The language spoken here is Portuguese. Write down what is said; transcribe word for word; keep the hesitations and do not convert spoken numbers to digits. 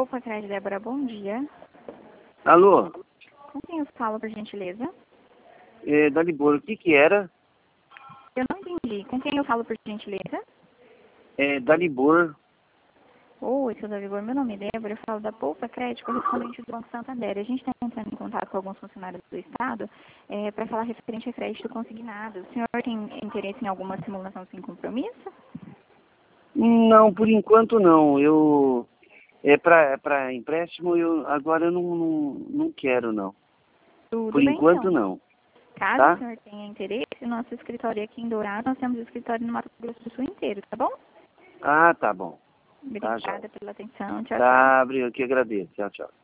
Opa, Crédito Débora, bom dia. Alô? Com quem eu falo, por gentileza? É, da Libor, o que que era? Eu não entendi. Com quem eu falo, por gentileza? É, da Libor. Oi, seu Dalibor, meu nome é Débora, eu falo da Poupa Crédito, correspondente do Banco Santander. A gente está entrando em contato com alguns funcionários do Estado é, para falar referente a crédito consignado. O senhor tem interesse em alguma simulação sem compromisso? Não, por enquanto não. Eu é para para empréstimo, eu agora eu não, não não quero não. Tudo Por bem, enquanto então. não, Caso o tá? senhor tenha interesse, nosso escritório aqui em Dourado, nós temos escritório no Mato Grosso do Sul inteiro, tá bom? Ah, tá bom. Tá, já. Obrigada pela atenção. Tchau, tchau. Tá, eu que agradeço. Tchau, tchau.